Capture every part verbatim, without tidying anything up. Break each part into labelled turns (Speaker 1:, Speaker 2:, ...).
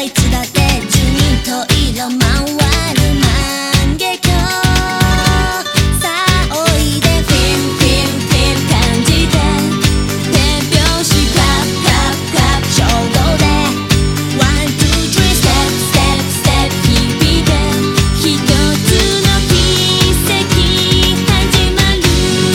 Speaker 1: いつだって十人十色回る万華鏡さあおいでフィルフィルフィル感じて手拍子クラップクラップクラップ衝動でワンツースリーステップステップステップ響いて一つの奇跡始まる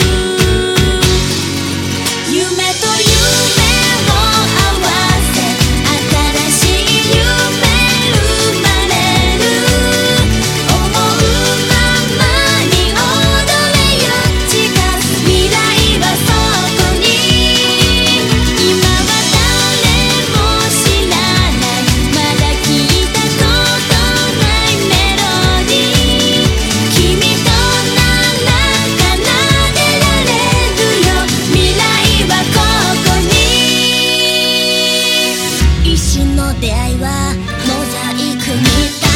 Speaker 1: 夢と夢を合わせ新しい夢生まれる思うままに踊れよ近づく未来はそこに今は誰も知らないまだ聞いたことないメロディー君となら奏でられるよ未来はここに一瞬の出会いはモザイクみたい